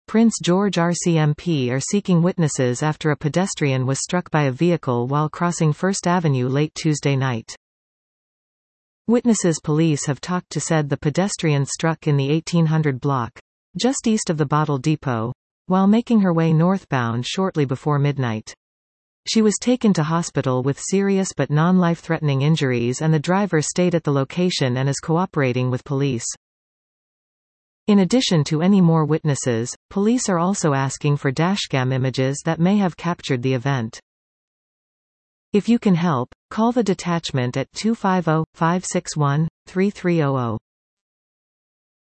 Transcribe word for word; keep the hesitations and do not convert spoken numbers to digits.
Prince George R C M P are seeking witnesses after a pedestrian was struck by a vehicle while crossing First Avenue late Tuesday night. Witnesses police have talked to said the pedestrian struck in the eighteen hundred block, just east of the Bottle Depot, while making her way northbound shortly before midnight. She was taken to hospital with serious but non-life-threatening injuries, and the driver stayed at the location and is cooperating with police. In addition to any more witnesses, police are also asking for dashcam images that may have captured the event. If you can help, call the detachment at two five zero, five six one, three three zero zero.